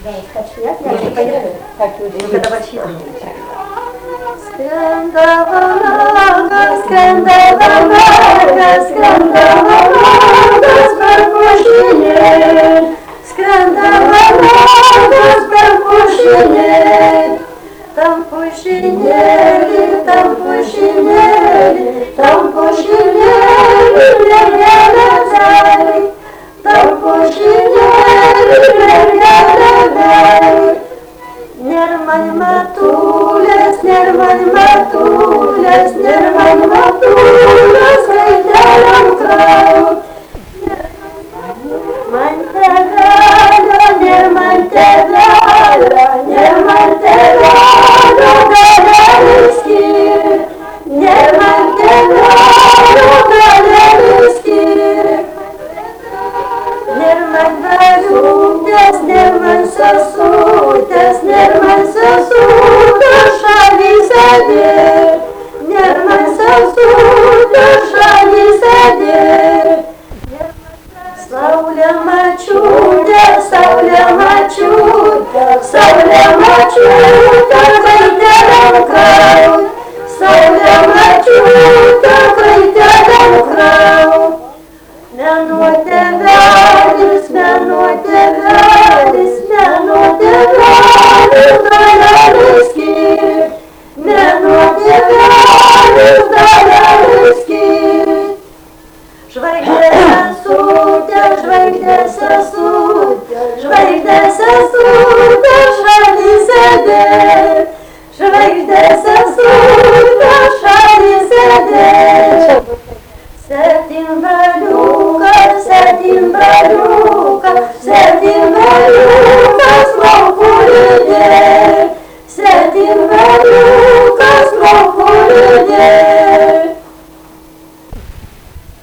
Когда вообще Скандалага, скандалага, скандалага, спокушение. Скандалага, спокушение. Там пушинели, там пушинели, там пушинели, ля-ля-ля-ля. Там пушинели, ля-ля-ля-ля. Нермань матуляс, нермань матуляс, нермань матуляс, кайдарам краю. Нермань тегала, нермань тегала, нермань тегала, галерийски. Нермань тегала, галерийски. Нермань варюдас, нермань сосудас, нермань сосудас, шали садер. Нермань сосудас, шали садер. Сауля мачуда, сауля мачуда, сауля мачуда, кайдарам краю. Сауля мачуда, кайдарам краю. Мяноте вялис, мяноте вялис, мяноте вялис, галерийски. Мяноте вялис, галерийски. Жвайде сосудя, жвайде сосудя, жвайде сосудя, шали седер. Жвайде сосудя, шали седер. Сетим валюка, сетим валюка, сетим валюка, славу людей. Сетим валюка.